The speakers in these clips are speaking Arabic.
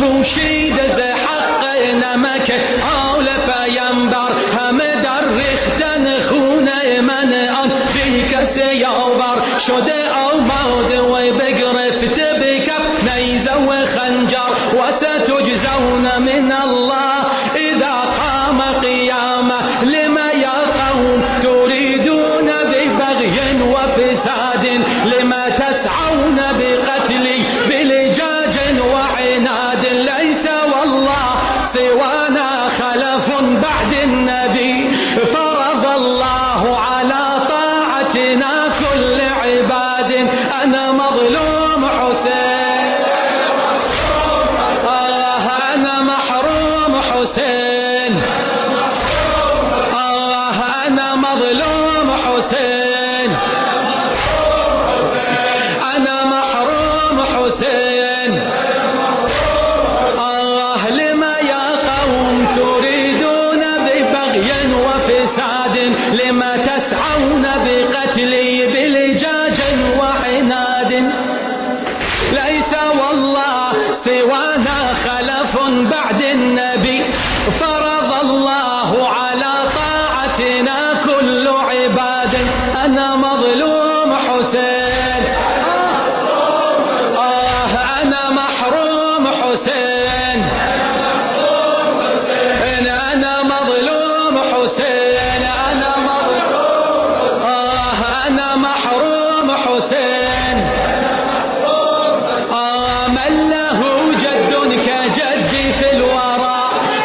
پوشید ز حق نمک آل پیمبر، همه در ریختن خون من آن بی کسی یاور شده آماده و بگرفته بکف نیزه و خنجر و ستجزون من الله اذا قام قیامه لما یا قوم تريدون ببغي وفساد لما تسعون بقتلي بلجاج وعناد ليس والله سوانا خلف بعد النبي فرض الله على طاعتنا كل عباد أنا مظلوم حسين أنا محروم حسين أنا مظلوم حسين أنا محروم حسين لما يا قوم تريدون ببغي وفساد لما تسعون بقتلي بلجاج وعناد ليس والله سوانا خلف بعد النبي فرض الله على طاعتنا كل عباد أنا مظلوم حسين أنا محروم حسين أنا مظلوم حسين أنا محروم حسين من له جد كجدي في الورى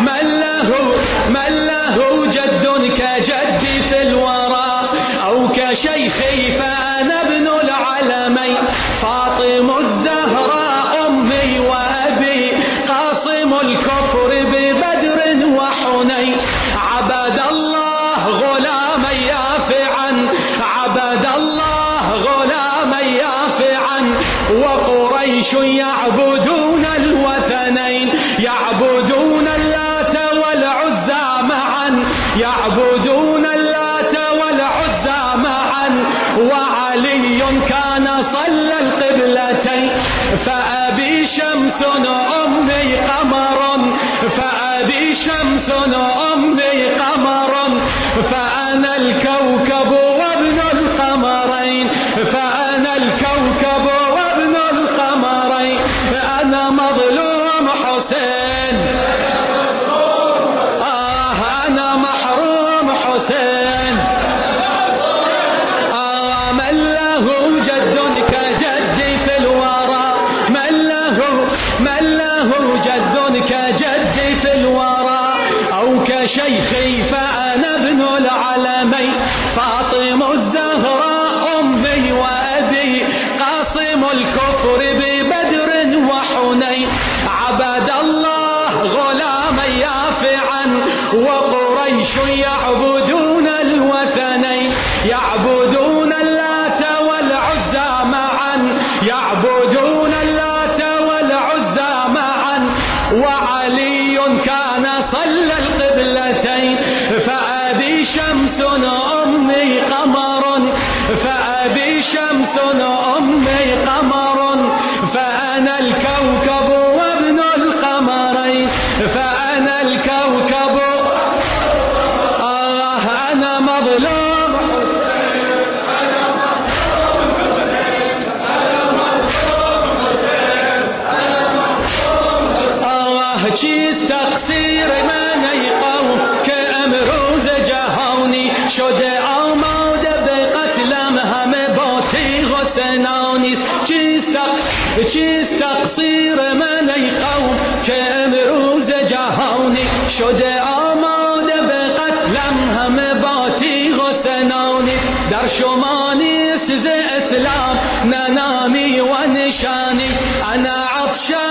من له جد كجدي في الورى أو كشيخي فأنا ابن العالمين فاطم الزهراء أمي وأبي قاسم الكفر ببدر وحنين عبد الله غلاما يافعا عبد الله غلاما يافعا وقريش يعبدون الوثنين يعبدون اللات والعزى معا يعبدون اللات والعزى معا وعلي كان صلى القبلتين فأبي شمس أمي قمر فأبي شمس أمي قمر فأنا الكوكب وابن القمرين فأنا الكوكب وابن القمرين أنا مظلوم حسين أنا محروم حسين من له جد كجدي في الورى من له جد كجدي في الورى أو كشيخي فأنا ابن العالمين فاطم الزهراء أمي وأبي قاسم الكفر ببدر وحنين عبد الله غلاما يافعا وقريش يعبدون الوثنين يعبدون اللات والعزى معا يعبدون اللات والعزى معا وعلي كان صلى القبلتين فأبي شمس أمي قمر فأبي شمس أمي قمر فأنا الكوكب وابن القمرين فأنا الكوكب أنا مظلوم چیست تقصیر من ای قوم که امروز جهانی شده آماده به قتلم همه با تیغ و سنانیست چیست تقصیر من ای قوم که امروز جهانی شده آماده به قتلم همه با تیغ و سنانیست در شما نیست ز اسلام نه نامی و نشانی انا عطشان